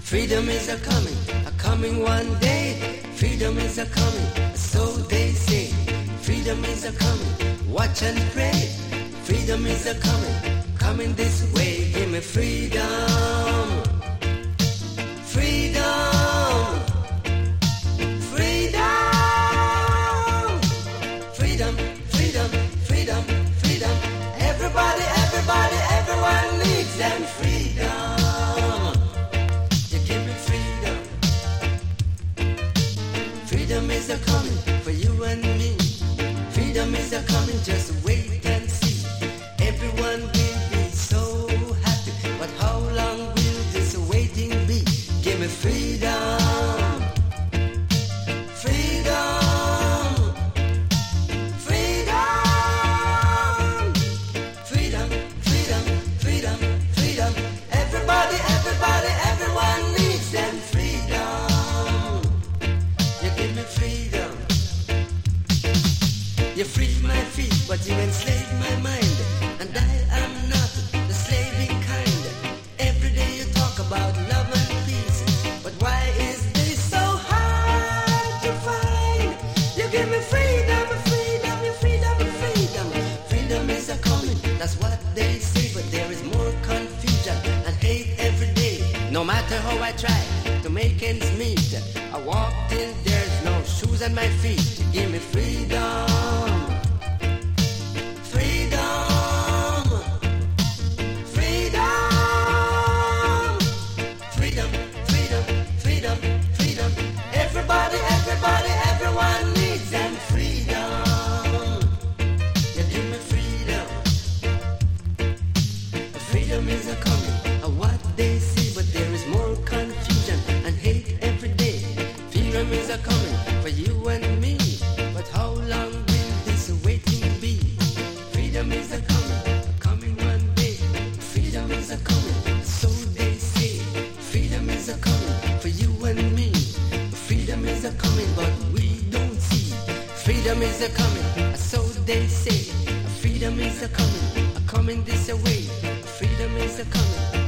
Freedom is a coming one day. Freedom is a coming, so they say. Freedom is a coming, watch and pray. Freedom is a coming this way. Give me freedom, freedom, freedom, freedom, freedom, freedom, freedom. Everybody, everybody, everyone needs them freedom. Freedom is a coming for you and me. Freedom is a coming, just wait and see. Everyone will be so happy, but how long will this waiting be? Give me freedom, freedom, freedom, freedom, freedom, freedom, freedom. Everybody, everybody, everyone needs them freedom. Freedom. You free my feet, but you enslave my mind. And I am not the slaving kind. Every day you talk about love and peace, but why is this so hard to find? You give me freedom, freedom, your freedom, freedom. Freedom is a coming, that's what they say, but there is more confusion and hate every day. No matter how I try to make ends meet, I walk till there's no shoes on my feet. Give me freedom, freedom, freedom, freedom, freedom, freedom, freedom. Everybody, everybody, everyone needs them freedom. You give me freedom. Freedom is a coming, what they see, but there is more confusion and hate every day. Freedom is a coming for you and me, but how long will this waiting be? Freedom is a coming one day. Freedom is a coming, so they say. Freedom is a coming for you and me. Freedom is a coming, but we don't see. Freedom is a coming, so they say. Freedom is a coming this away. Freedom is a coming.